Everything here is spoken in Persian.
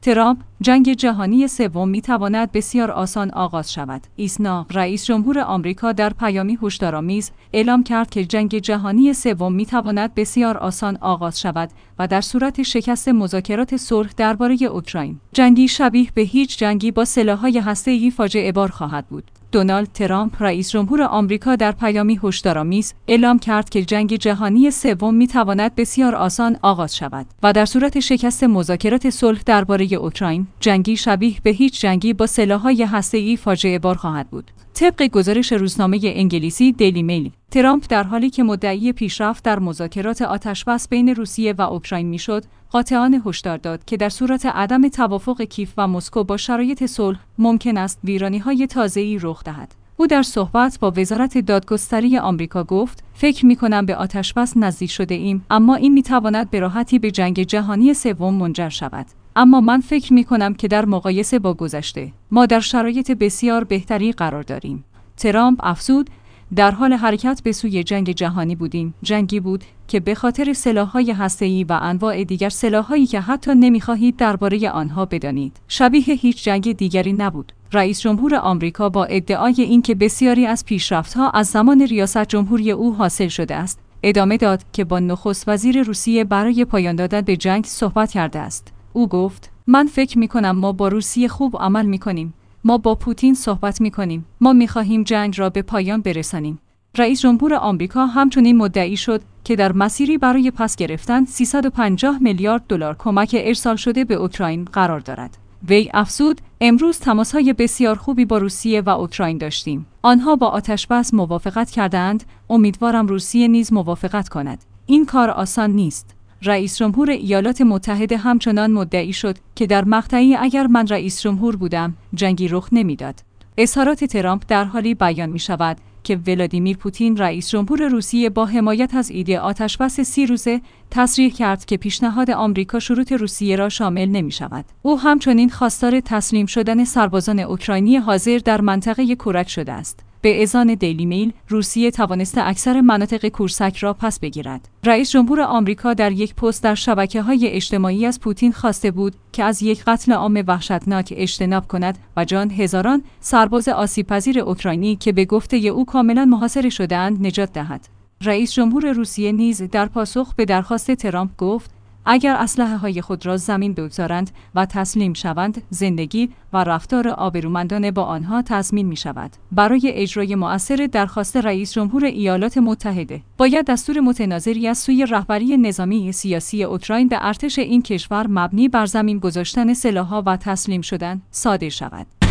ترامپ: جنگ جهانی سوم می‌تواند بسیار آسان آغاز شود. ایسنا: رئیس جمهور آمریکا در پیامی هشدارآمیز اعلام کرد که جنگ جهانی سوم می‌تواند بسیار آسان آغاز شود و در صورت شکست مذاکرات صلح درباره اوکراین، جنگی شبیه به هیچ جنگی با سلاح‌های هسته‌ای فاجعه بار خواهد بود. دونالد ترامپ، رئیس جمهور آمریکا، در پیامی هشدارآمیز اعلام کرد که جنگ جهانی سوم می‌تواند بسیار آسان آغاز شود و در صورت شکست مذاکرات صلح درباره اوکراین، جنگی شبیه به هیچ جنگی با سلاح‌های هسته‌ای فاجعه بار خواهد بود. طبق گزارش روزنامه انگلیسی دیلی میل، ترامپ در حالی که مدعی پیشرفت در مذاکرات آتش‌بس بین روسیه و اوکراین میشد، قاطعانه هشدار داد که در صورت عدم توافق کیف و مسکو با شرایط صلح ممکن است ویرانی‌های تازه‌ای رخ دهد. او در صحبت با وزارت دادگستری آمریکا گفت: فکر می‌کنم به آتش‌بس نزدیک شده ایم، اما این می‌تواند به راحتی به جنگ جهانی سوم منجر شود. اما من فکر می‌کنم که در مقایسه با گذشته، ما در شرایط بسیار بهتری قرار داریم. ترامپ افزود: در حال حرکت به سوی جنگ جهانی بودیم، جنگی بود که به خاطر سلاح‌های هسته‌ای و انواع دیگر سلاح‌هایی که حتی نمی‌خواهید درباره آنها بدانید، شبیه هیچ جنگ دیگری نبود. رئیس جمهور آمریکا با ادعای اینکه بسیاری از پیشرفت‌ها از زمان ریاست جمهوری او حاصل شده است، ادامه داد که با نخست وزیر روسیه برای پایان دادن به جنگ صحبت کرده است. او گفت: من فکر می‌کنم ما با روسیه خوب عمل می‌کنیم. ما با پوتین صحبت می‌کنیم. ما می‌خواهیم جنگ را به پایان برسانیم. رئیس جمهور آمریکا همچنین مدعی شد که در مسیری برای پس گرفتن 350 میلیارد دلار کمک ارسال شده به اوکراین قرار دارد. وی افزود: امروز تماس‌های بسیار خوبی با روسیه و اوکراین داشتیم. آنها با آتش‌بس موافقت کردند. امیدوارم روسیه نیز موافقت کند. این کار آسان نیست. رئیس جمهور ایالات متحده همچنان مدعی شد که در مقطعی اگر من رئیس جمهور بودم، جنگی رخ نمیداد. اظهارات ترامپ در حالی بیان می شود که ولادیمیر پوتین، رئیس جمهور روسیه، با حمایت از ایده آتش‌بس 30 روزه تصریح کرد که پیشنهاد آمریکا شروط روسیه را شامل نمی شود. او همچنین خواستار تسلیم شدن سربازان اوکراینی حاضر در منطقه کورک شده است. به اذان دیلی میل، روسیه توانسته اکثر مناطق کورسک را پس بگیرد. رئیس جمهور آمریکا در یک پست در شبکه‌های اجتماعی از پوتین خواسته بود که از یک قتل عام وحشتناک اجتناب کند و جان هزاران سرباز آسیب‌پذیر اوکراینی که به گفته او کاملا محاصره شده‌اند نجات دهد. رئیس جمهور روسیه نیز در پاسخ به درخواست ترامپ گفت: اگر اسلحه‌های خود را زمین بگذارند و تسلیم شوند، زندگی و رفتار آبرومندانه با آنها تضمین می‌شود. برای اجرای مؤثر درخواست رئیس جمهور ایالات متحده، باید دستور متناظری از سوی رهبری نظامی سیاسی اوکراین به ارتش این کشور مبنی بر زمین گذاشتن سلاح‌ها و تسلیم شدن صادر شود.